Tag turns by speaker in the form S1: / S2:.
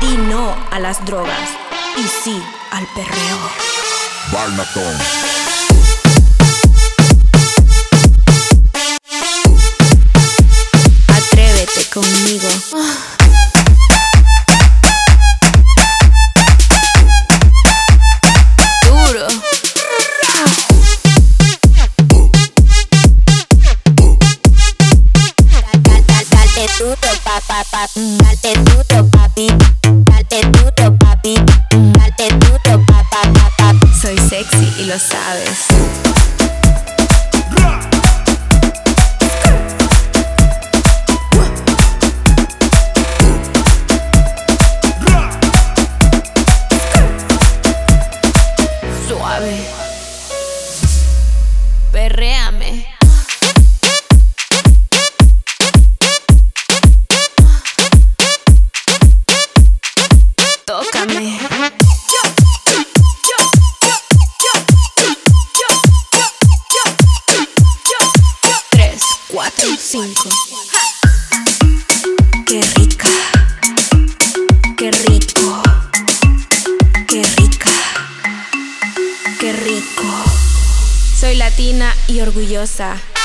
S1: Y no a las drogas. Y sí al perreo.
S2: Barnatón.
S1: Atrévete conmigo. Duro.
S3: Dale duro, dale duro, papi. Dale duro, papi. Dale duro, papá.
S1: Soy sexy y lo sabes. Suave. Perréame. Tócame. 3, 4, 5. Qué rica. Qué rico. Qué rica. Qué rico. Soy latina y orgullosa.